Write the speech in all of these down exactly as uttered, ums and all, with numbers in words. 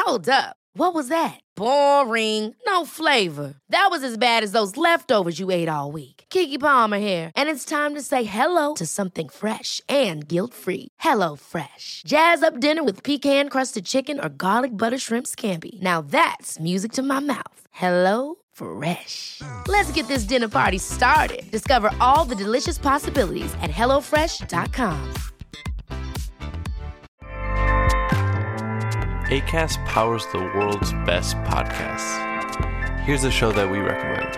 Hold up. What was that? Boring. No flavor. That was as bad as those leftovers you ate all week. Keke Palmer here, and it's time to say hello to something fresh and guilt-free. Hello Fresh. Jazz up dinner with pecan-crusted chicken or garlic butter shrimp scampi. Now that's music to my mouth. Hello Fresh. Let's get this dinner party started. Discover all the delicious possibilities at hello fresh dot com. Acast powers the world's best podcasts. Here's a show that we recommend.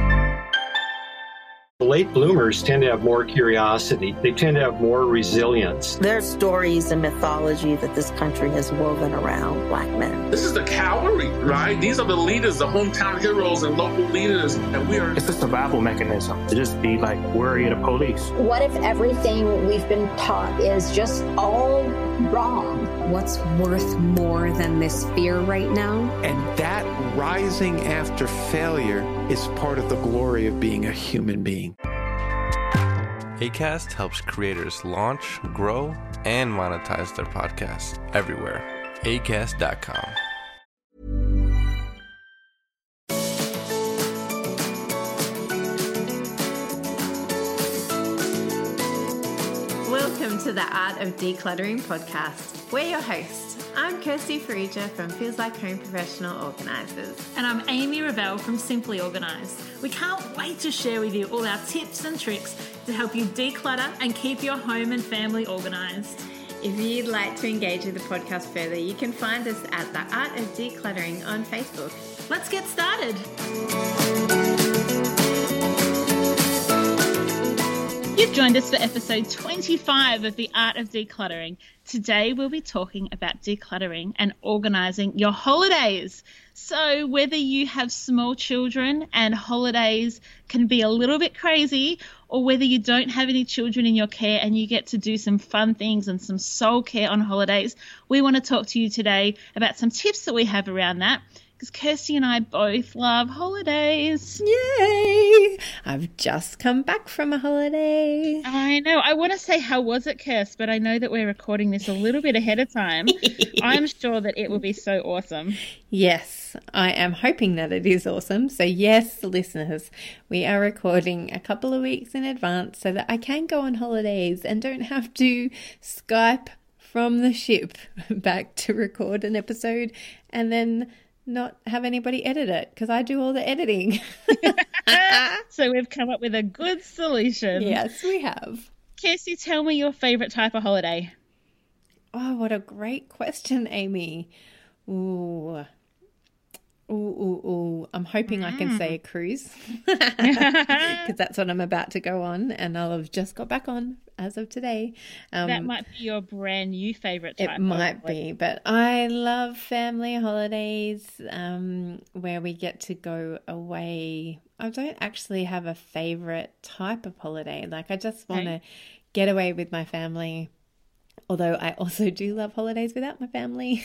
Late bloomers tend to have more curiosity. They tend to have more resilience. There are stories and mythology that this country has woven around Black men. This is the cavalry, right? These are the leaders, the hometown heroes and local leaders. And we are... It's a survival mechanism to just be like worry of the police. What if everything we've been taught is just all wrong? What's worth more than this fear right now? And that rising after failure is part of the glory of being a human being. Acast helps creators launch, grow, and monetize their podcasts everywhere. acast dot com. Welcome to the Art of Decluttering podcast. We're your hosts. I'm Kirsty Farrugia from Feels Like Home Professional Organisers. And I'm Amy Revell from Simply Organised. We can't wait to share with you all our tips and tricks to help you declutter and keep your home and family organised. If you'd like to engage with the podcast further, you can find us at the Art of Decluttering on Facebook. Let's get started. You've joined us for episode twenty-five of The Art of Decluttering. Today we'll be talking about decluttering and organising your holidays. So whether you have small children and holidays can be a little bit crazy, or whether you don't have any children in your care and you get to do some fun things and some soul care on holidays, we want to talk to you today about some tips that we have around that. Because Kirsty and I both love holidays. Yay! I've just come back from a holiday. I know. I want to say, how was it, Kirst? But I know that we're recording this a little bit ahead of time. I'm sure that it will be so awesome. Yes, I am hoping that it is awesome. So yes, listeners, we are recording a couple of weeks in advance so that I can go on holidays and don't have to Skype from the ship back to record an episode and then not have anybody edit it, because I do all the editing. So we've come up with a good solution. Yes, we have. Kirsty, tell me your favourite type of holiday. Oh, what a great question, Amy. Ooh. Ooh, ooh, ooh. I'm hoping mm. I can say a cruise, because that's what I'm about to go on, and I'll have just got back on as of today. Um, that might be your brand new favourite type. It might be, but I love family holidays um, where we get to go away. I don't actually have a favourite type of holiday. Like, I just want to okay. get away with my family, although I also do love holidays without my family.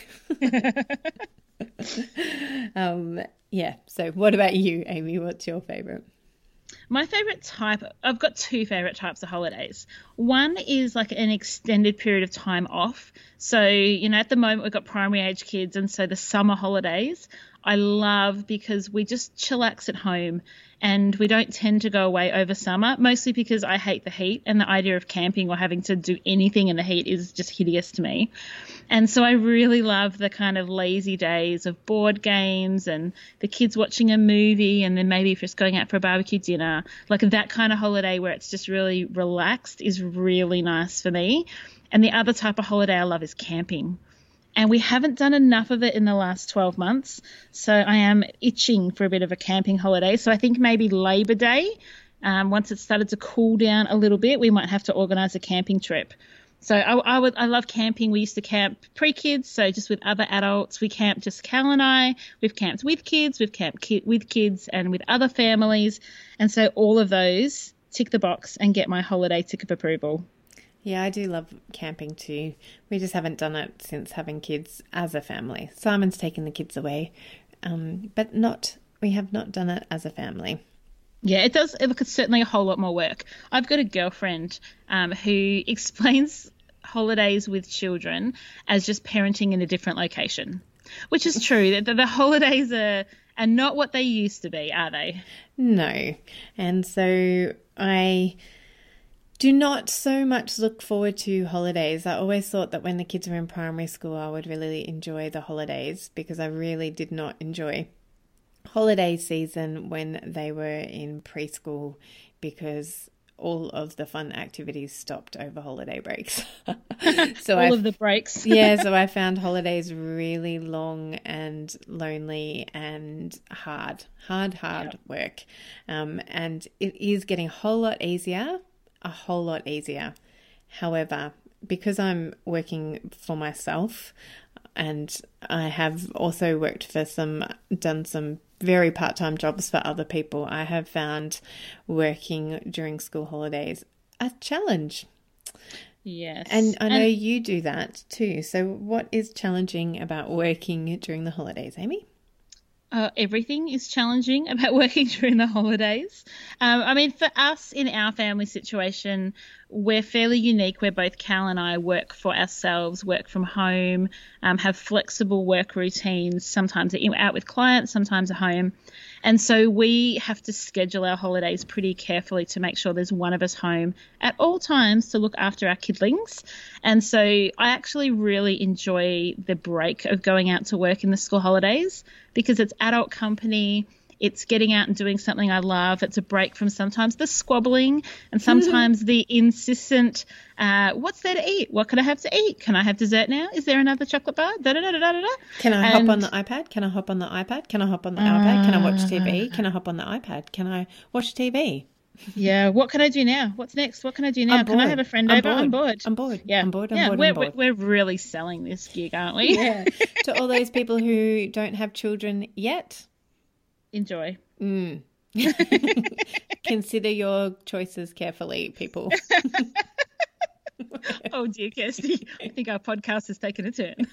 um, yeah, so what about you, Amy? What's your favourite? My favourite type, I've got two favourite types of holidays. One is like an extended period of time off. So, you know, at the moment we've got primary age kids, and so the summer holidays I love because we just chillax at home and we don't tend to go away over summer, mostly because I hate the heat, and the idea of camping or having to do anything in the heat is just hideous to me. And so I really love the kind of lazy days of board games and the kids watching a movie and then maybe just going out for a barbecue dinner. Like that kind of holiday where it's just really relaxed is really nice for me. And the other type of holiday I love is camping. And we haven't done enough of it in the last twelve months. So I am itching for a bit of a camping holiday. So I think maybe Labor Day, um, once it's started to cool down a little bit, we might have to organise a camping trip. So I, I would, I love camping. We used to camp pre-kids, so just with other adults. We camped just Cal and I. We've camped with kids. We've camped ki- with kids and with other families. And so all of those tick the box and get my holiday tick of approval. Yeah, I do love camping too. We just haven't done it since having kids as a family. Simon's taken the kids away, um, but not. we have not done it as a family. Yeah, it does. Look, it's certainly a whole lot more work. I've got a girlfriend um, who explains holidays with children as just parenting in a different location. Which is true. The, the holidays are, are not what they used to be, are they? No. And so I do not so much look forward to holidays. I always thought that when the kids were in primary school, I would really enjoy the holidays, because I really did not enjoy holiday season when they were in preschool, because all of the fun activities stopped over holiday breaks. so all I, of the breaks. yeah, so I found holidays really long and lonely and hard, hard, hard yeah. work. Um, and it is getting a whole lot easier, a whole lot easier. However, because I'm working for myself, and I have also worked for some, done some very part-time jobs for other people, I have found working during school holidays a challenge. Yes. And I know and you do that too. So what is challenging about working during the holidays, Amy? Uh, everything is challenging about working during the holidays. Um, I mean, for us in our family situation, we're fairly unique. Where both Cal and I work for ourselves, work from home, um, have flexible work routines, sometimes out with clients, sometimes at home. And so we have to schedule our holidays pretty carefully to make sure there's one of us home at all times to look after our kidlings. And so I actually really enjoy the break of going out to work in the school holidays, because it's adult company. It's getting out and doing something I love. It's a break from sometimes the squabbling and sometimes the insistent, uh, what's there to eat? What can I have to eat? Can I have dessert now? Is there another chocolate bar? Da, da, da, da, da, da. Can I and, hop on the iPad? Can I hop on the iPad? Can I hop on the uh, iPad? Can I watch T V? Can I hop on the iPad? Can I watch T V? Yeah. What can I do now? What's next? What can I do now? Can I have a friend I'm over? Bored. I'm bored. I'm bored. Yeah. I'm bored. I'm yeah, bored. We're, I'm bored. We're really selling this gig, aren't we? Yeah. To all those people who don't have children yet, enjoy. Mm. Consider your choices carefully, people. Oh dear, Kirsty. I think our podcast has taken a turn.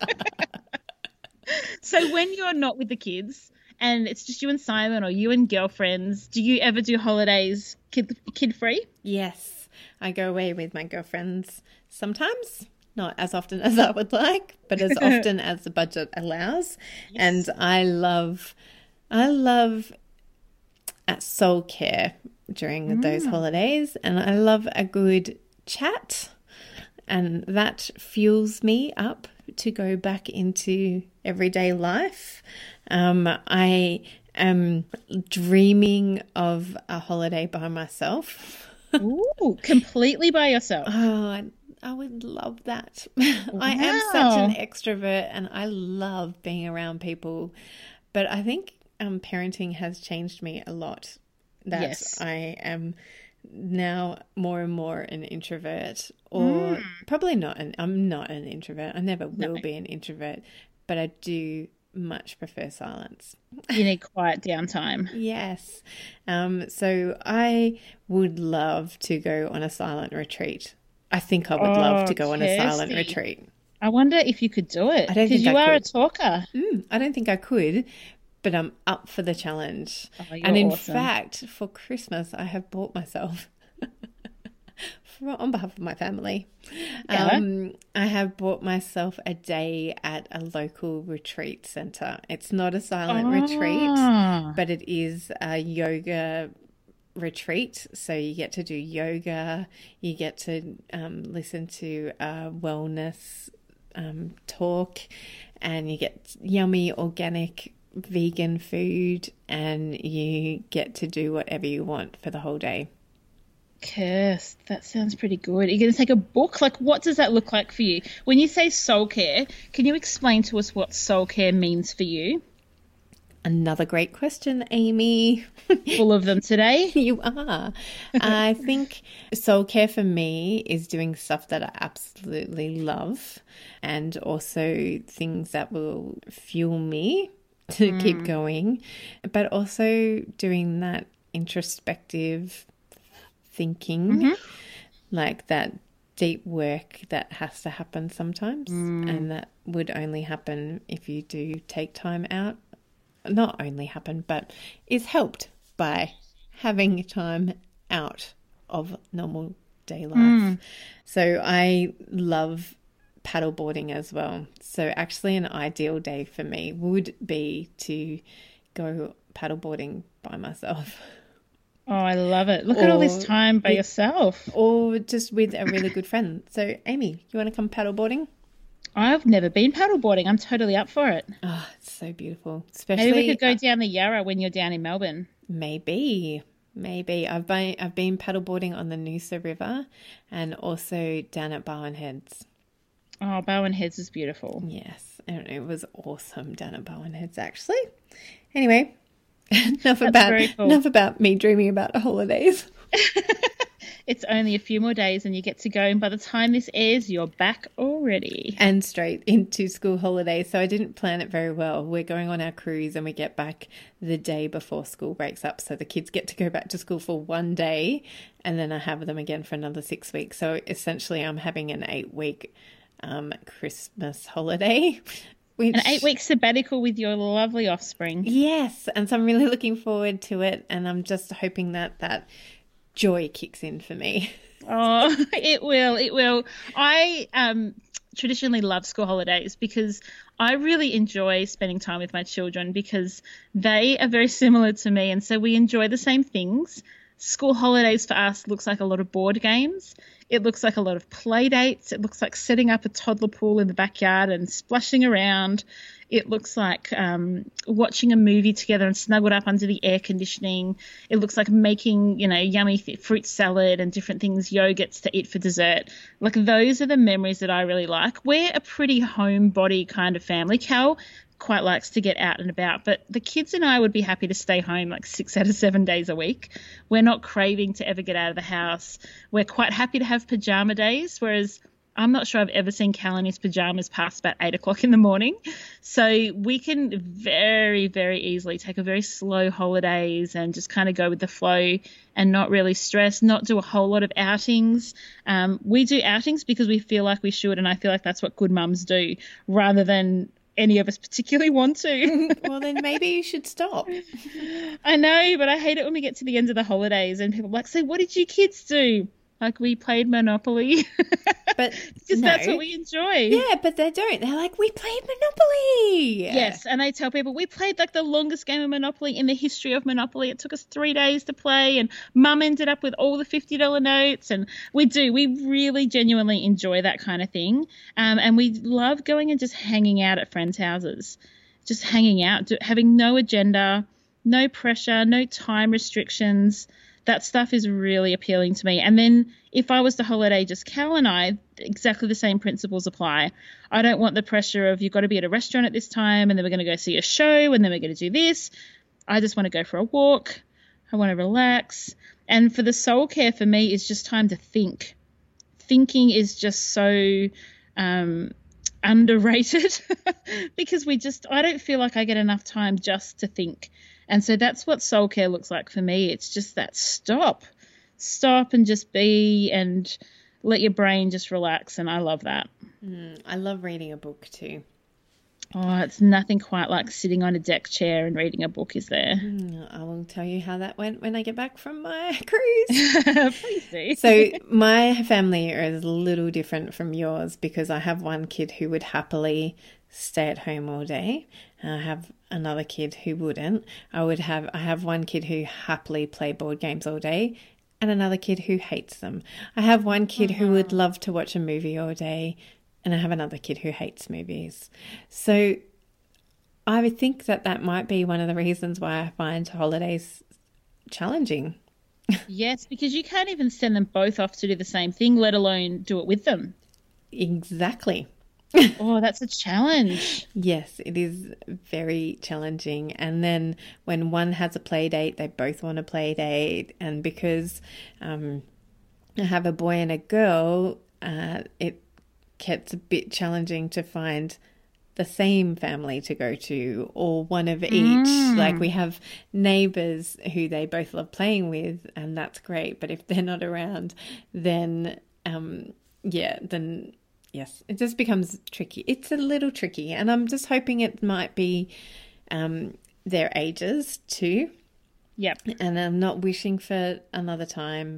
So when you're not with the kids and it's just you and Simon or you and girlfriends, do you ever do holidays kid kid free? Yes. I go away with my girlfriends sometimes. Not as often as I would like, but as often as the budget allows. Yes. And I love I love at soul care during mm. those holidays, and I love a good chat, and that fuels me up to go back into everyday life. Um, I am dreaming of a holiday by myself. Ooh, completely by yourself. Oh, I, I would love that. Wow. I am such an extrovert and I love being around people, but I think Um, parenting has changed me a lot. That yes. I am now more and more an introvert, or mm. probably not an, I'm not an introvert. I never will no. be an introvert, but I do much prefer silence. You need quiet downtime. Yes. Um, so I would love to go on a silent retreat. I think I would oh, love to go on Kirsty. a silent retreat. I wonder if you could do it. I don't think you I are could. a talker. Mm, I don't think I could. But I'm up for the challenge. Oh, and in awesome. fact, for Christmas, I have bought myself, for, on behalf of my family, yeah. um, I have bought myself a day at a local retreat centre. It's not a silent oh. retreat, but it is a yoga retreat. So you get to do yoga, you get to um, listen to a wellness um, talk, and you get yummy organic vegan food, and you get to do whatever you want for the whole day. Kirst, that sounds pretty good. Are you going to take a book? Like, what does that look like for you? When you say soul care, can you explain to us what soul care means for you? Another great question, Amy. Full of them today. You are. I think soul care for me is doing stuff that I absolutely love, and also things that will fuel me to mm. keep going, but also doing that introspective thinking, mm-hmm. like that deep work that has to happen sometimes, mm. and that would only happen if you do take time out. Not only happen, but is helped by having time out of normal day life. Mm. So I love paddleboarding as well. So actually an ideal day for me would be to go paddleboarding by myself. Oh, I love it. Look or at all this time by with, yourself. Or just with a really good friend. So, Amy, you want to come paddleboarding? I've never been paddleboarding. I'm totally up for it. Oh, it's so beautiful. Especially, maybe we could go down the Yarra when you're down in Melbourne. Maybe. Maybe. I've been, I've been paddleboarding on the Noosa River and also down at Bowen Heads. Oh, Bowen Heads is beautiful. Yes. I don't know, it was awesome down at Bowen Heads, actually. Anyway, enough about cool. enough about me dreaming about holidays. It's only a few more days and you get to go, and by the time this airs, you're back already. And straight into school holidays. So I didn't plan it very well. We're going on our cruise and we get back the day before school breaks up. So the kids get to go back to school for one day and then I have them again for another six weeks. So essentially I'm having an eight-week um, Christmas holiday. Which, an eight-week sabbatical with your lovely offspring. Yes, and so I'm really looking forward to it, and I'm just hoping that that joy kicks in for me. Oh, it will, it will. I um, traditionally love school holidays because I really enjoy spending time with my children because they are very similar to me, and so we enjoy the same things. School holidays for us looks like a lot of board games. It looks like a lot of play dates. It looks like setting up a toddler pool in the backyard and splashing around. It looks like um, watching a movie together and snuggled up under the air conditioning. It looks like making, you know, yummy fruit salad and different things, yogurts to eat for dessert. Like those are the memories that I really like. We're a pretty homebody kind of family. Cal quite likes to get out and about, but the kids and I would be happy to stay home like six out of seven days a week. We're not craving to ever get out of the house. We're quite happy to have pajama days, whereas I'm not sure I've ever seen Cal in his pajamas past about eight o'clock in the morning. So we can very, very easily take a very slow holidays and just kind of go with the flow and not really stress, not do a whole lot of outings. Um, we do outings because we feel like we should, and I feel like that's what good mums do, rather than any of us particularly want to. Well, then maybe you should stop. I know, but I hate it when we get to the end of the holidays and people are like, so what did you kids do? Like, we played Monopoly. But because no. that's what we enjoy. Yeah, but they don't. They're like, we played Monopoly. Yes, and I tell people, we played like the longest game of Monopoly in the history of Monopoly. It took us three days to play, and Mum ended up with all the fifty dollar notes. And we do. We really genuinely enjoy that kind of thing. Um, and we love going and just hanging out at friends' houses, just hanging out, having no agenda, no pressure, no time restrictions. That stuff is really appealing to me. And then if I was to holiday just Cal and I, exactly the same principles apply. I don't want the pressure of you've got to be at a restaurant at this time and then we're going to go see a show and then we're going to do this. I just want to go for a walk. I want to relax. And for the soul care for me is just time to think. Thinking is just so um, underrated because we just, I don't feel like I get enough time just to think. And so that's what soul care looks like for me. It's just that stop, stop and just be and let your brain just relax. And I love that. Mm, I love reading a book too. Oh, it's nothing quite like sitting on a deck chair and reading a book, is there? Mm, I will tell you how that went when I get back from my cruise. Please do. So my family is a little different from yours because I have one kid who would happily stay at home all day. I have another kid who wouldn't. I would have I have one kid who happily play board games all day and another kid who hates them. I have one kid uh-huh. who would love to watch a movie all day and I have another kid who hates movies. So I would think that that might be one of the reasons why I find holidays challenging. Yes, because you can't even send them both off to do the same thing, let alone do it with them. Exactly. Oh, that's a challenge. Yes, it is very challenging. And then when one has a play date, they both want a play date. And because um, I have a boy and a girl, uh, it gets a bit challenging to find the same family to go to or one of each. Mm. Like we have neighbours who they both love playing with and that's great. But if they're not around, then, um, yeah, then... Yes, it just becomes tricky. It's a little tricky, and I'm just hoping it might be um, their ages too. Yep. And I'm not wishing for another time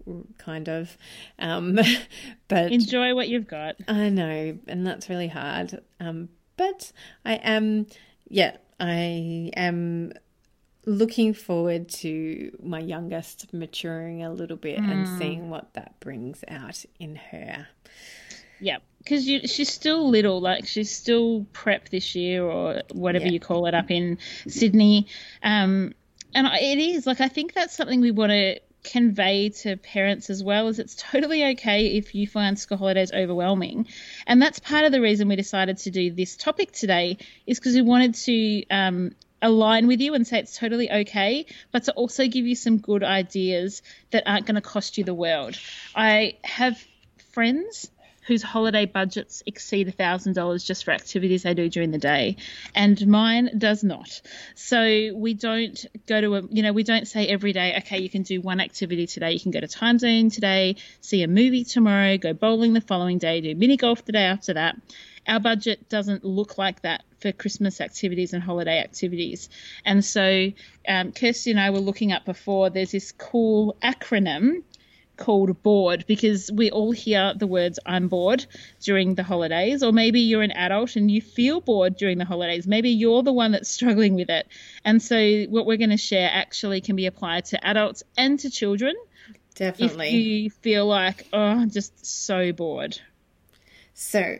kind of. Um, but enjoy what you've got. I know, and that's really hard. Um, but I am, yeah, I am looking forward to my youngest maturing a little bit mm. and seeing what that brings out in her. Yeah, because she's still little, like she's still prep this year or whatever yeah. you call it up in Sydney. Um, and it is, like, I think that's something we want to convey to parents as well, is it's totally okay if you find school holidays overwhelming. And that's part of the reason we decided to do this topic today, is because we wanted to um, align with you and say it's totally okay, but to also give you some good ideas that aren't going to cost you the world. I have friends whose holiday budgets exceed one thousand dollars just for activities they do during the day, and mine does not. So we don't go to a, you know, we don't say every day, okay, you can do one activity today, you can go to Time Zone today, see a movie tomorrow, go bowling the following day, do mini golf the day after that. Our budget doesn't look like that for Christmas activities and holiday activities. And so um, Kirsty and I were looking up before, there's this cool acronym called BORD, because we all hear the words I'm bored during the holidays, or maybe you're an adult and you feel bored during the holidays. Maybe you're the one that's struggling with it. And so what we're going to share actually can be applied to adults and to children. Definitely. If you feel like, oh, I'm just so bored. So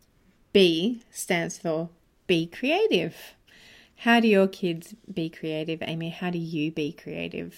B stands for be creative. How do your kids be creative, Amy? How do you be creative?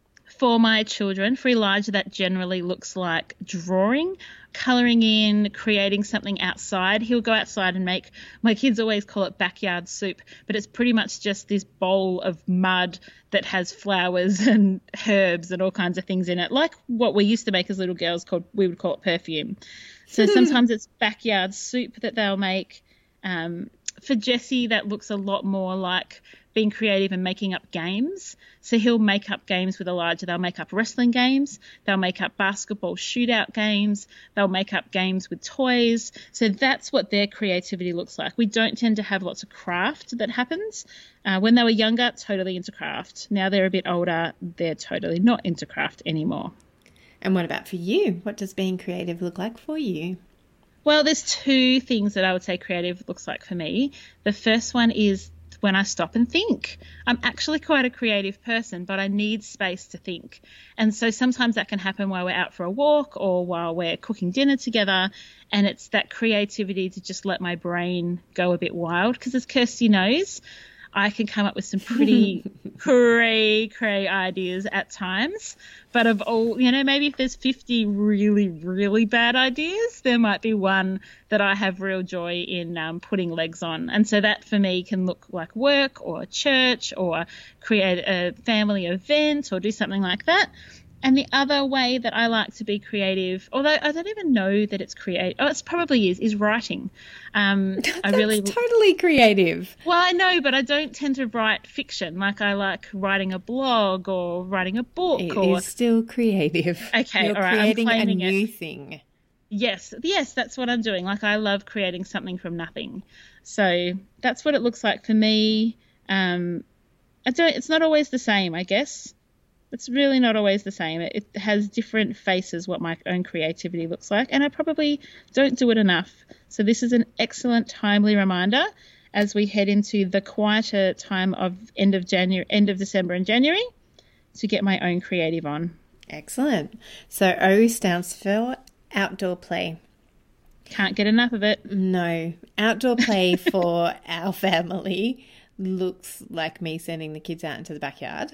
For my children, for Elijah, that generally looks like drawing, colouring in, creating something outside. He'll go outside and make, my kids always call it backyard soup, but it's pretty much just this bowl of mud that has flowers and herbs and all kinds of things in it, like what we used to make as little girls, called, we would call it perfume. So sometimes it's backyard soup that they'll make. Um, for Jesse, that looks a lot more like being creative and making up games. So he'll make up games with Elijah. They'll make up wrestling games. They'll make up basketball shootout games. They'll make up games with toys. So that's what their creativity looks like. We don't tend to have lots of craft that happens. Uh, when they were younger, totally into craft. Now they're a bit older, they're totally not into craft anymore. And what about for you? What does being creative look like for you? Well, there's two things that I would say creative looks like for me. The first one is when I stop and think. I'm actually quite a creative person, but I need space to think. And so sometimes that can happen while we're out for a walk or while we're cooking dinner together. And it's that creativity to just let my brain go a bit wild. Because as Kirsty knows, I can come up with some pretty cray, cray ideas at times. But of all, you know, maybe if there's fifty really, really bad ideas, there might be one that I have real joy in um, putting legs on. And so that for me can look like work or church or create a family event or do something like that. And the other way that I like to be creative, although I don't even know that it's creative, oh, it probably is, is writing. Um, That's I really totally creative. Well, I know, but I don't tend to write fiction. Like I like writing a blog or writing a book. It or... is still creative. Okay, You're all right. creating I'm a new it. thing. Yes, yes, that's what I'm doing. Like I love creating something from nothing. So that's what it looks like for me. Um, I don't. It's not always the same, I guess. It's really not always the same. It, it has different faces what my own creativity looks like, and I probably don't do it enough. So this is an excellent, timely reminder as we head into the quieter time of end of January, end of December and January, to get my own creative on. Excellent. So O stands for outdoor play. Can't get enough of it. No. Outdoor play for our family looks like me sending the kids out into the backyard.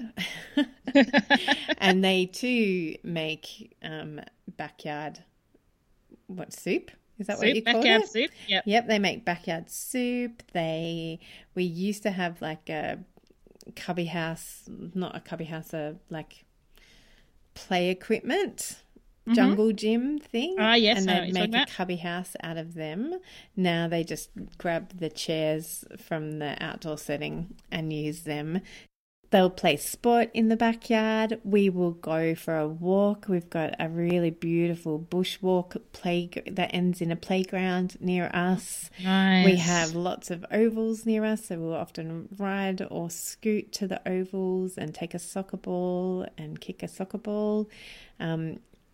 And they too make um, backyard, what, soup? Is that soup, what you call it? Backyard soup, yep. Yep, they make backyard soup. They, we used to have like a cubby house, not a cubby house, a like play equipment. Jungle mm-hmm. gym thing. Ah, yes, and they'd make a cubby house out of them. Now they just grab the chairs from the outdoor setting and use them. They'll play sport in the backyard. We will go for a walk. We've got a really beautiful bushwalk play that ends in a playground near us. Nice. We have lots of ovals near us, so we'll often ride or scoot to the ovals and take a soccer ball and kick a soccer ball. Um,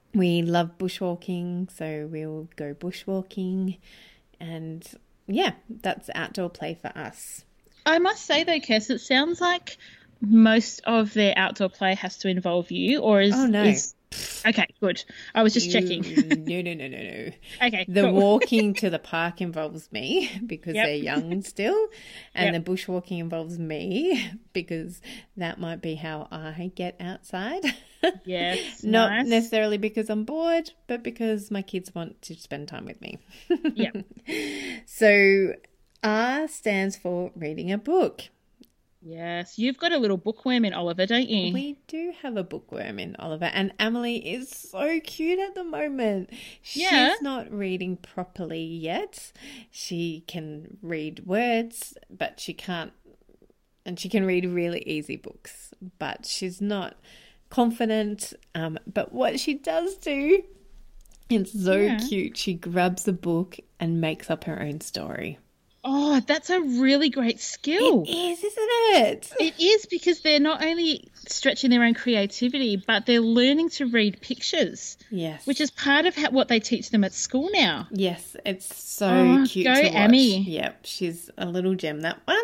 We love bushwalking, so we'll go bushwalking. And yeah, that's outdoor play for us. I must say though, Kes, it sounds like most of their outdoor play has to involve you, or is... Oh, no. Is, okay, good. I was just checking. no, no, no, no, no. Okay, The cool. walking to the park involves me because Yep. they're young still, and Yep. the bushwalking involves me because that might be how I get outside. Yes, Not nice. necessarily because I'm bored, but because my kids want to spend time with me. Yeah. So R stands for reading a book. Yes, you've got a little bookworm in Oliver, don't you? We do have a bookworm in Oliver, and Emily is so cute at the moment. Yeah. She's not reading properly yet. She can read words, but she can't, and she can read really easy books, but she's not confident. Um, but what she does do, it's so Yeah. cute. She grabs a book and makes up her own story. Oh, that's a really great skill. It is, isn't it? It is, because they're not only stretching their own creativity, but they're learning to read pictures. Yes. Which is part of how, what they teach them at school now. Yes, it's so Oh, cute go to watch. Amy. Yep, she's a little gem, that one.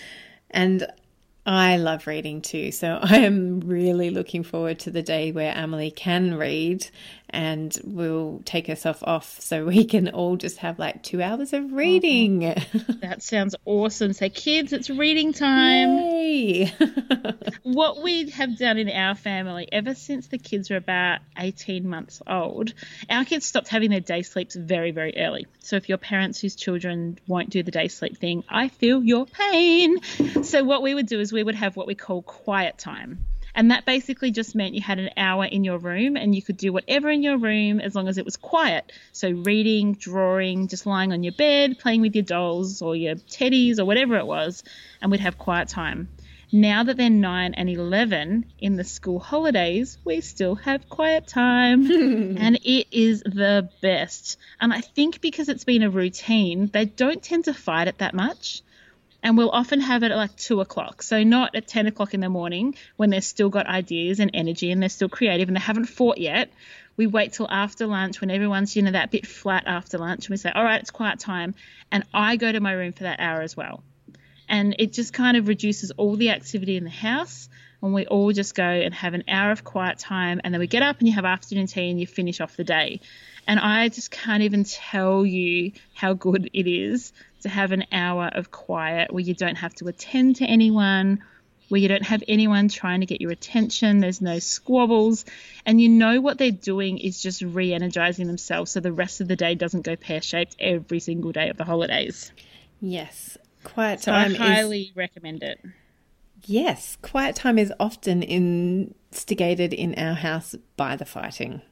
And I love reading too, so I am really looking forward to the day where Emily can read and will take herself off so we can all just have like two hours of reading. That sounds awesome. So kids, it's reading time. Yay! What we have done in our family ever since the kids were about eighteen months old, our kids stopped having their day sleeps very, very early. So if you're parents whose children won't do the day sleep thing, I feel your pain. So what we would do is we would have what we call quiet time. And that basically just meant you had an hour in your room and you could do whatever in your room as long as it was quiet. So reading, drawing, just lying on your bed, playing with your dolls or your teddies or whatever it was, and we'd have quiet time. Now that they're nine and eleven in the school holidays, we still have quiet time and it is the best. And I think because it's been a routine, they don't tend to fight it that much. And we'll often have it at like two o'clock. So not at ten o'clock in the morning when they've still got ideas and energy and they're still creative and they haven't fought yet. We wait till after lunch when everyone's, you know, that bit flat after lunch. And we say, all right, it's quiet time. And I go to my room for that hour as well. And it just kind of reduces all the activity in the house. And we all just go and have an hour of quiet time. And then we get up and you have afternoon tea and you finish off the day. And I just can't even tell you how good it is to have an hour of quiet where you don't have to attend to anyone, where you don't have anyone trying to get your attention. There's no squabbles. And you know what they're doing is just re-energizing themselves so the rest of the day doesn't go pear-shaped every single day of the holidays. Yes, quiet So time I highly is... recommend it. Yes, quiet time is often instigated in our house by the fighting.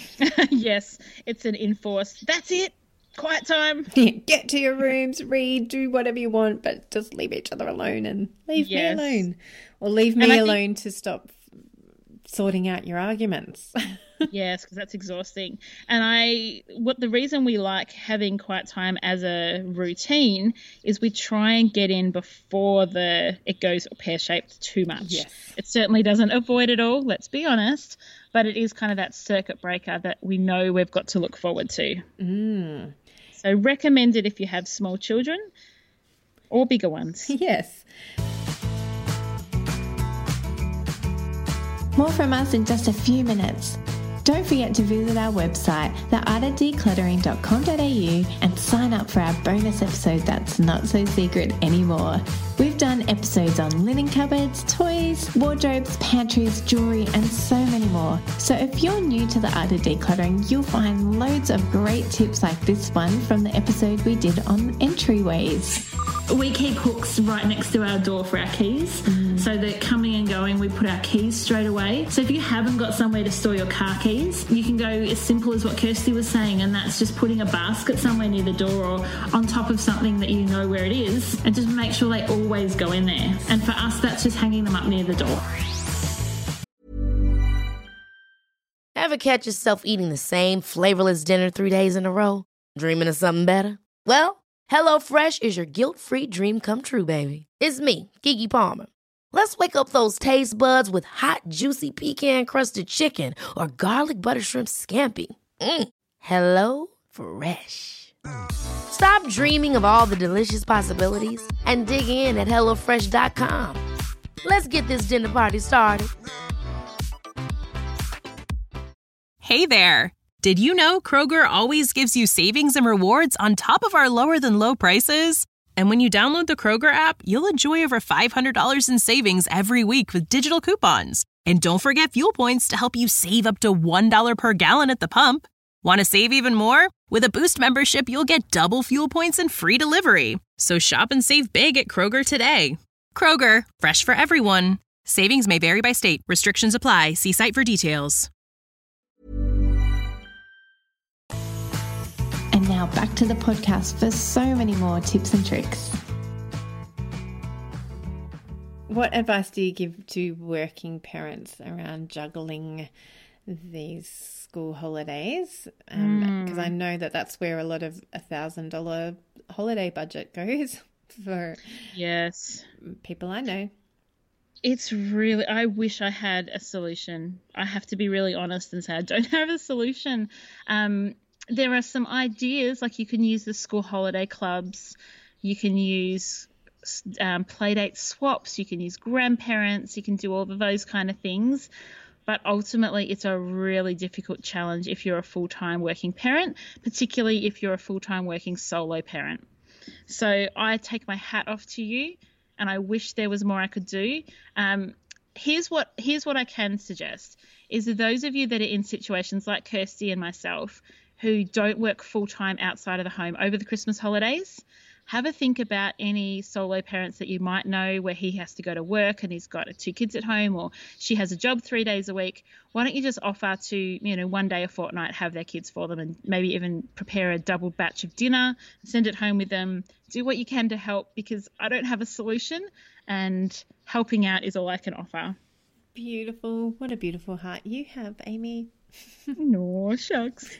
Yes, it's an enforced, that's it, quiet time. Get to your rooms, read, do whatever you want, but just leave each other alone and leave Yes. me alone. Or leave me And I think- alone to stop sorting out your arguments. Yes, because that's exhausting. And I, what the reason we like having quiet time as a routine is we try and get in before the it goes pear-shaped too much. Yes. It certainly doesn't avoid it all, let's be honest, but it is kind of that circuit breaker that we know we've got to look forward to. Mm. So recommend it if you have small children or bigger ones. Yes. More from us in just a few minutes. Don't forget to visit our website, the art of decluttering dot com dot a u, and sign up for our bonus episode that's not so secret anymore. We've done episodes on linen cupboards, toys, wardrobes, pantries, jewellery, and so many more. So if you're new to the art of decluttering, you'll find loads of great tips like this one from the episode we did on entryways. We keep hooks right next to our door for our keys, mm. so that coming and going, we put our keys straight away. So if you haven't got somewhere to store your car keys, you can go as simple as what Kirsty was saying, and that's just putting a basket somewhere near the door or on top of something that you know where it is, and just make sure they always go in there. And for us, that's just hanging them up near the door. Ever catch yourself eating the same flavorless dinner three days in a row? Dreaming of something better? Well, HelloFresh is your guilt-free dream come true, baby. It's me, Keke Palmer. Let's wake up those taste buds with hot, juicy pecan-crusted chicken or garlic butter shrimp scampi. Mm. Hello Fresh. Stop dreaming of all the delicious possibilities and dig in at hello fresh dot com. Let's get this dinner party started. Hey there. Did you know Kroger always gives you savings and rewards on top of our lower-than-low prices? And when you download the Kroger app, you'll enjoy over five hundred dollars in savings every week with digital coupons. And don't forget fuel points to help you save up to one dollar per gallon at the pump. Want to save even more? With a Boost membership, you'll get double fuel points and free delivery. So shop and save big at Kroger today. Kroger, fresh for everyone. Savings may vary by state. Restrictions apply. See site for details. And now back to the podcast for so many more tips and tricks. What advice do you give to working parents around juggling these school holidays? Because um, mm. I know that that's where a lot of a thousand dollar holiday budget goes for yes people I know. It's really, I wish I had a solution. I have to be really honest and say I don't have a solution. Um, there are some ideas, like you can use the school holiday clubs, you can use um, playdate swaps, you can use grandparents, you can do all of those kind of things. But ultimately, it's a really difficult challenge if you're a full-time working parent, particularly if you're a full-time working solo parent. So I take my hat off to you, and I wish there was more I could do. Um, here's what here's what I can suggest, is that those of you that are in situations like Kirsty and myself who don't work full-time outside of the home over the Christmas holidays, have a think about any solo parents that you might know where he has to go to work and he's got two kids at home, or she has a job three days a week. Why don't you just offer to, you know, one day a fortnight have their kids for them, and maybe even prepare a double batch of dinner, send it home with them, do what you can to help, because I don't have a solution and helping out is all I can offer. Beautiful. What a beautiful heart you have, Amy. No, shucks.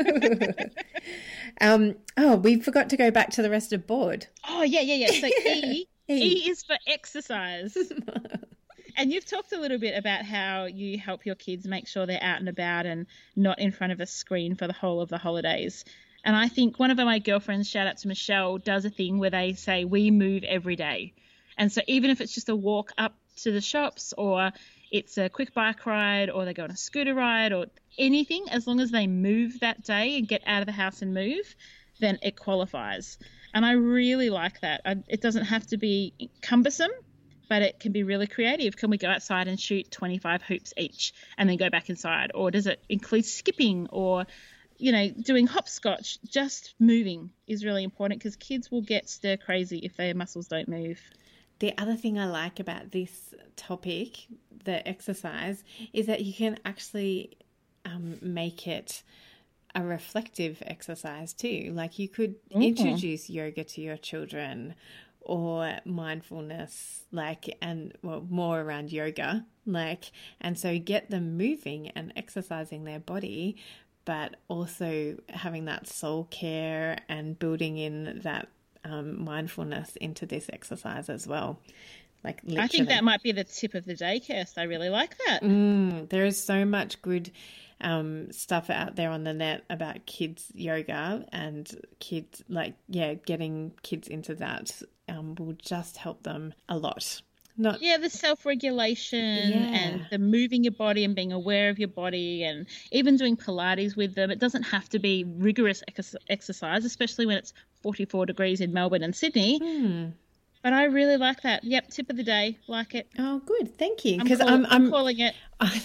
um, oh, we forgot to go back to the rest of board. Oh, yeah, yeah, yeah. So E, e. E is for exercise. And you've talked a little bit about how you help your kids make sure they're out and about and not in front of a screen for the whole of the holidays. And I think one of my girlfriends, shout out to Michelle, does a thing where they say, we move every day. And so even if it's just a walk up to the shops, or it's a quick bike ride, or they go on a scooter ride, or anything, as long as they move that day and get out of the house and move, then it qualifies. And I really like that. I, it doesn't have to be cumbersome, but it can be really creative. Can we go outside and shoot twenty-five hoops each and then go back inside? Or does it include skipping, or, you know, doing hopscotch? Just moving is really important, because kids will get stir crazy if their muscles don't move. The other thing I like about this topic, the exercise, is that you can actually um, make it a reflective exercise too. Like you could mm-hmm. introduce yoga to your children, or mindfulness, like, and well, more around yoga, like, and so get them moving and exercising their body, but also having that soul care and building in that um, mindfulness into this exercise as well. Like literally. I think that might be the tip of the day, Kirst. I really like that. Mm, there is so much good um, stuff out there on the net about kids yoga, and kids, like, yeah, getting kids into that um, will just help them a lot. Not yeah, the self-regulation yeah. and the moving your body and being aware of your body, and even doing Pilates with them. It doesn't have to be rigorous ex- exercise, especially when it's forty-four degrees in Melbourne and Sydney. Hmm. But I really like that. Yep, tip of the day. Like it. Oh, good. Thank you. Because I'm, I'm, I'm calling it.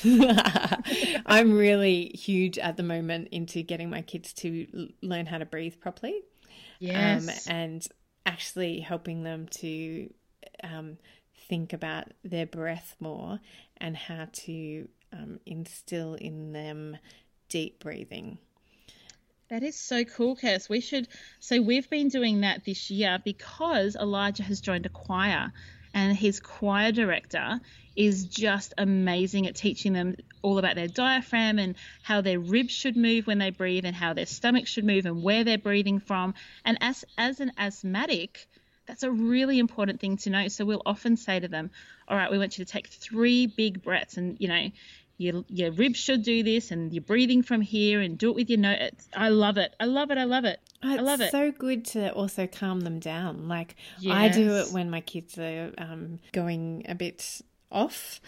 I'm really huge at the moment into getting my kids to learn how to breathe properly. Yes. Um, and actually helping them to um, think about their breath more, and how to um, instill in them deep breathing. That is so cool, Kirst. We should. So we've been doing that this year because Elijah has joined a choir, and his choir director is just amazing at teaching them all about their diaphragm and how their ribs should move when they breathe, and how their stomach should move and where they're breathing from. And as as an asthmatic, That's a really important thing to know. So we'll often say to them, all right, we want you to take three big breaths and, you know, your, your ribs should do this and you're breathing from here and do it with your nose. It's, I love it. I love it. I love it. Oh, it's I love it. so good to also calm them down. Like yes. I do it when my kids are um, going a bit off.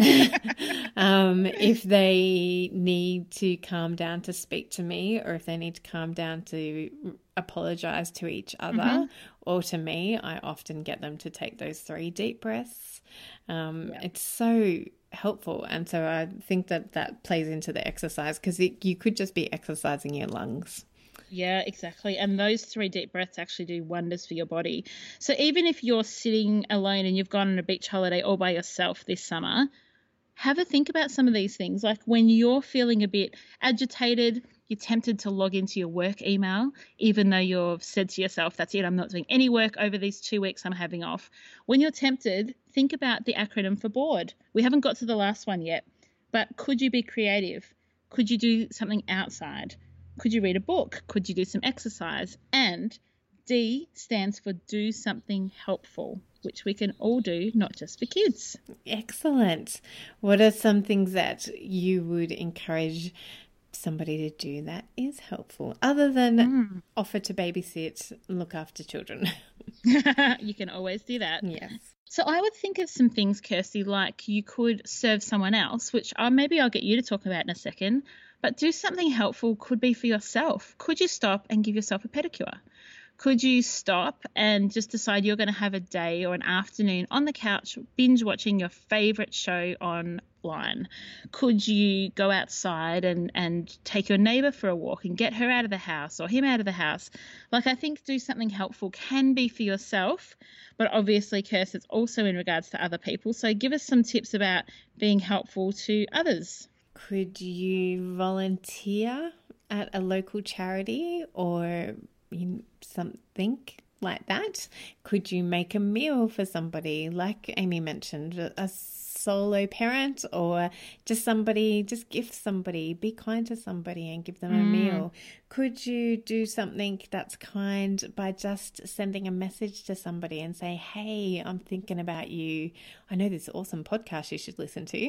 um, if they need to calm down to speak to me, or if they need to calm down to apologize to each other mm-hmm. or to me, I often get them to take those three deep breaths. Um, yeah. It's so helpful. And so I think that that plays into the exercise, because you could just be exercising your lungs. Yeah, exactly. And those three deep breaths actually do wonders for your body. So even if you're sitting alone and you've gone on a beach holiday all by yourself this summer, have a think about some of these things. Like when you're feeling a bit agitated, you're tempted to log into your work email, even though you've said to yourself, that's it, I'm not doing any work over these two weeks I'm having off. When you're tempted, think about the acronym for bored. We haven't got to the last one yet, but could you be creative? Could you do something outside? Could you read a book? Could you do some exercise? And D stands for do something helpful, which we can all do, not just for kids. Excellent. What are some things that you would encourage somebody to do that is helpful, other than mm. offer to babysit and look after children? You can always do that. Yes. So I would think of some things, Kirsty, like you could serve someone else, which uh, maybe I'll get you to talk about in a second, but do something helpful could be for yourself. Could you stop and give yourself a pedicure? Could you stop and just decide you're going to have a day or an afternoon on the couch binge watching your favourite show online? Could you go outside and, and take your neighbour for a walk and get her out of the house or him out of the house? Like, I think do something helpful can be for yourself, but obviously, Kirst, it's also in regards to other people. So give us some tips about being helpful to others. Could you volunteer at a local charity or something like that? Could you make a meal for somebody, like Amy mentioned, a solo parent, or just somebody, just gift somebody, be kind to somebody and give them a mm. meal? Could you do something that's kind by just sending a message to somebody and say, hey, I'm thinking about you. I know this awesome podcast you should listen to.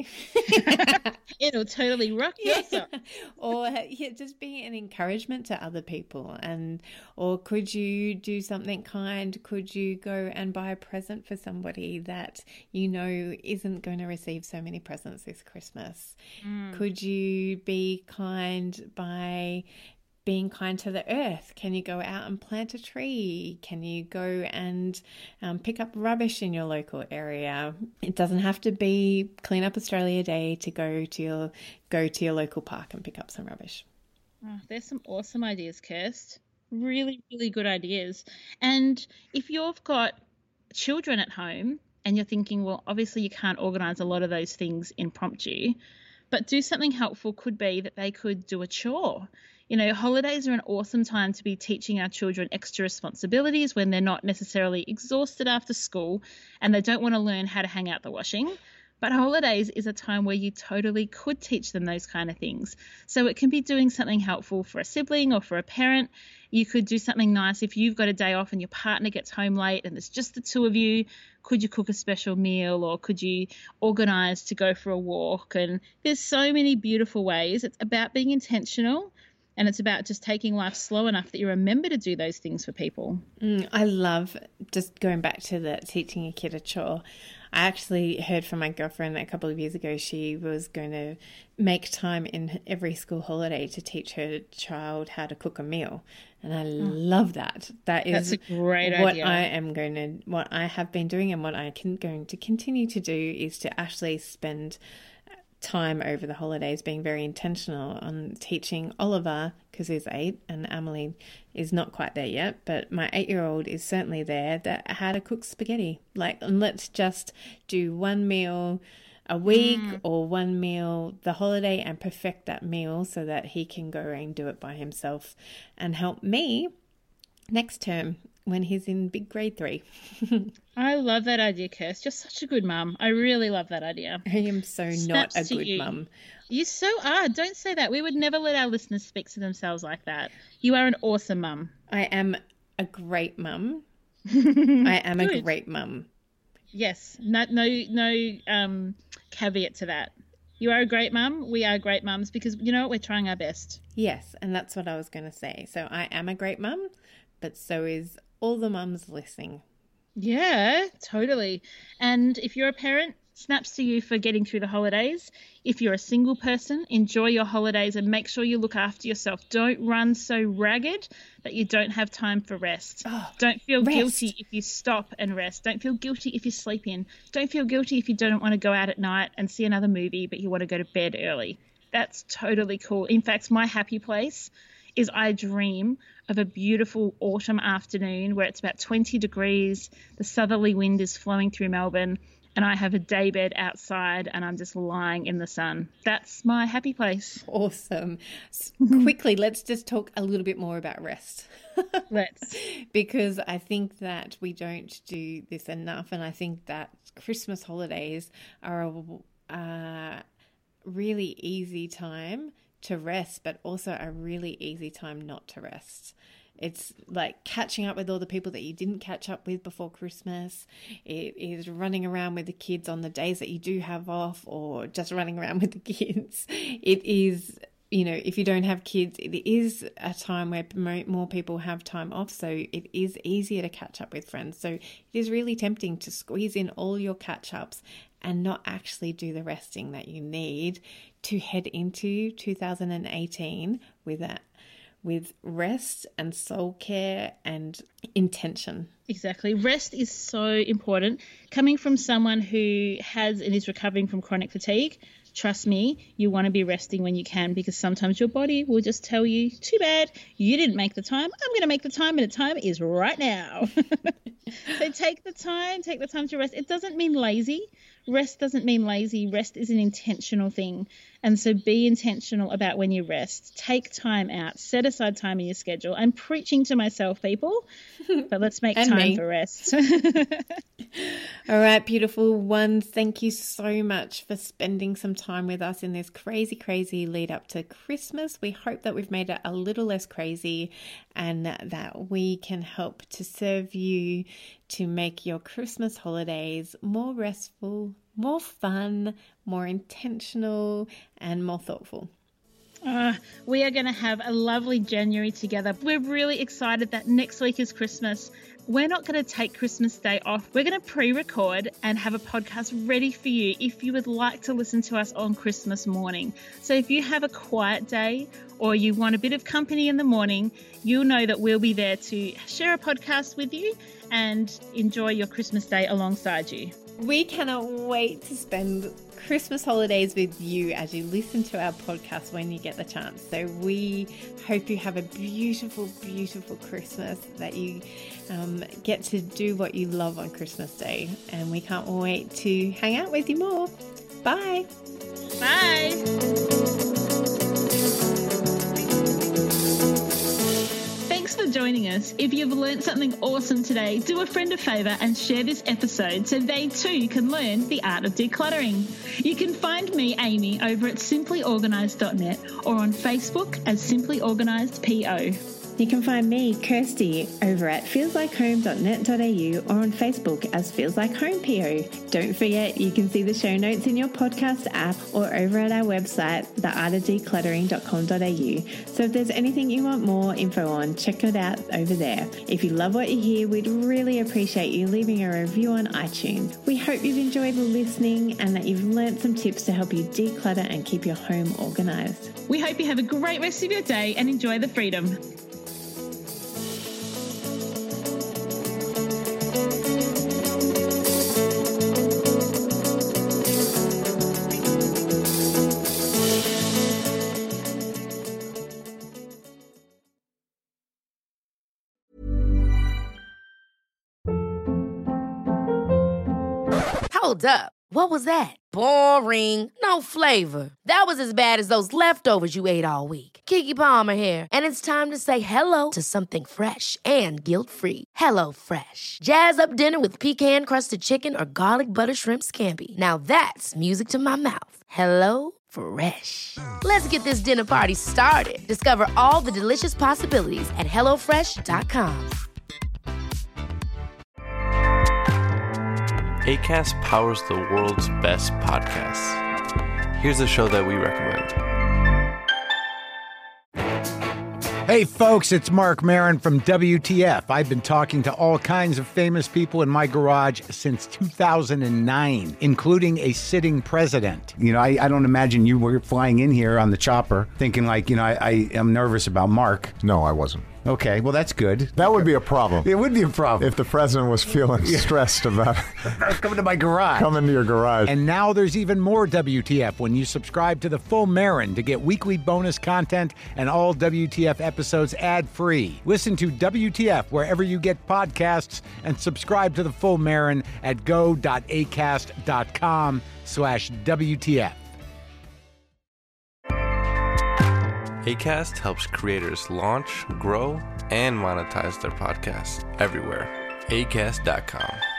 It'll totally rock your soul. Or yeah, just be an encouragement to other people. And or could you do something kind? Could you go and buy a present for somebody that you know isn't going to receive so many presents this Christmas? Mm. Could you be kind by being kind to the earth? Can you go out and plant a tree? Can you go and um, pick up rubbish in your local area? It doesn't have to be Clean Up Australia Day to go to your go to your local park and pick up some rubbish. Oh, there's some awesome ideas, Kirst. Really, really good ideas. And if you've got children at home and you're thinking, well, obviously you can't organise a lot of those things impromptu, but do something helpful could be that they could do a chore. You know, holidays are an awesome time to be teaching our children extra responsibilities when they're not necessarily exhausted after school and they don't want to learn how to hang out the washing. But holidays is a time where you totally could teach them those kind of things. So it can be doing something helpful for a sibling or for a parent. You could do something nice if you've got a day off and your partner gets home late and it's just the two of you. Could you cook a special meal, or could you organise to go for a walk? And there's so many beautiful ways. It's about being intentional. And it's about just taking life slow enough that you remember to do those things for people. Mm, I love just going back to the teaching a kid a chore. I actually heard from my girlfriend a couple of years ago, she was going to make time in every school holiday to teach her child how to cook a meal. And I mm. love that. That is That's a great what idea. I am going to, what I have been doing and what I can going to continue to do is to actually spend time over the holidays being very intentional on teaching Oliver, because he's eight and Emily is not quite there yet, but my eight-year-old is certainly there, that how to cook spaghetti. Like, and let's just do one meal a week mm. or one meal the holiday and perfect that meal so that he can go and do it by himself and help me next term when he's in big grade three. I love that idea, Kirst. You're such a good mum. I really love that idea. I am so Snaps not a good you. mum. You so are. Don't say that. We would never let our listeners speak to themselves like that. You are an awesome mum. I am a great mum. I am a great mum. Yes, no, no, no um, caveat to that. You are a great mum. We are great mums because, you know what, we're trying our best. Yes, and that's what I was going to say. So I am a great mum, but so is all the mums listening. Yeah, totally. And if you're a parent, snaps to you for getting through the holidays. If you're a single person, enjoy your holidays and make sure you look after yourself. Don't run so ragged that you don't have time for rest. Oh, don't feel rest. guilty if you stop and rest. Don't feel guilty if you sleep in. Don't feel guilty if you don't want to go out at night and see another movie, but you want to go to bed early. That's totally cool. In fact, my happy place is I dream of a beautiful autumn afternoon where it's about twenty degrees, the southerly wind is flowing through Melbourne, and I have a daybed outside and I'm just lying in the sun. That's my happy place. Awesome. Quickly, let's just talk a little bit more about rest. Let's. Because I think that we don't do this enough, and I think that Christmas holidays are a uh, really easy time to rest, but also a really easy time not to rest. It's like catching up with all the people that you didn't catch up with before Christmas. It is running around with the kids on the days that you do have off, or just running around with the kids. It is, you know, if you don't have kids, it is a time where more people have time off. So it is easier to catch up with friends. So it is really tempting to squeeze in all your catch ups and not actually do the resting that you need to head into two thousand eighteen with a with rest and soul care and intention. Exactly. Rest is so important. Coming from someone who has and is recovering from chronic fatigue, trust me, you want to be resting when you can, because sometimes your body will just tell you, too bad, you didn't make the time. I'm going to make the time, and the time is right now. So take the time, take the time to rest. It doesn't mean lazy. Rest doesn't mean lazy. Rest is an intentional thing. And so be intentional about when you rest. Take time out. Set aside time in your schedule. I'm preaching to myself, people, but let's make time me. for rest. All right, beautiful ones. Thank you so much for spending some time with us in this crazy, crazy lead up to Christmas. We hope that we've made it a little less crazy and that we can help to serve you to make your Christmas holidays more restful, more fun, more intentional, and more thoughtful. Uh, we are going to have a lovely January together. We're really excited that next week is Christmas. We're not going to take Christmas Day off. We're going to pre-record and have a podcast ready for you if you would like to listen to us on Christmas morning. So if you have a quiet day or you want a bit of company in the morning, you'll know that we'll be there to share a podcast with you and enjoy your Christmas Day alongside you. We cannot wait to spend Christmas holidays with you as you listen to our podcast when you get the chance. So we hope you have a beautiful, beautiful Christmas, that you um, get to do what you love on Christmas Day. And we can't wait to hang out with you more. Bye. Bye. Thanks for joining us. If you've learned something awesome today, do a friend a favour and share this episode so they too can learn the art of decluttering. You can find me, Amy, over at simply organised dot net or on Facebook as Simply Organised P O. You can find me, Kirsty, over at feels like home dot net dot a u or on Facebook as Feels Like Home P O. Don't forget, you can see the show notes in your podcast app or over at our website, the art of decluttering dot com dot a u. So if there's anything you want more info on, check it out over there. If you love what you hear, we'd really appreciate you leaving a review on iTunes. We hope you've enjoyed listening and that you've learnt some tips to help you declutter and keep your home organised. We hope you have a great rest of your day and enjoy the freedom. Hold up. What was that? Boring. No flavor. That was as bad as those leftovers you ate all week. Keke Palmer here, and it's time to say hello to something fresh and guilt-free. Hello Fresh. Jazz up dinner with pecan-crusted chicken or garlic butter shrimp scampi. Now that's music to my mouth. Hello Fresh. Let's get this dinner party started. Discover all the delicious possibilities at hello fresh dot com. Acast powers the world's best podcasts. Here's a show that we recommend. Hey folks, it's Mark Maron from W T F. I've been talking to all kinds of famous people in my garage since two thousand nine, including a sitting president. You know, I, I don't imagine you were flying in here on the chopper thinking like, you know, I, I am nervous about Mark. No, I wasn't. Okay, well, that's good. That would be a problem. It would be a problem. If the president was feeling yeah. stressed about coming to my garage. Coming to your garage. And now there's even more W T F when you subscribe to the full Maron to get weekly bonus content and all W T F episodes ad-free. Listen to W T F wherever you get podcasts and subscribe to the full Maron at go.acast.com slash WTF. Acast helps creators launch, grow, and monetize their podcasts everywhere. acast dot com.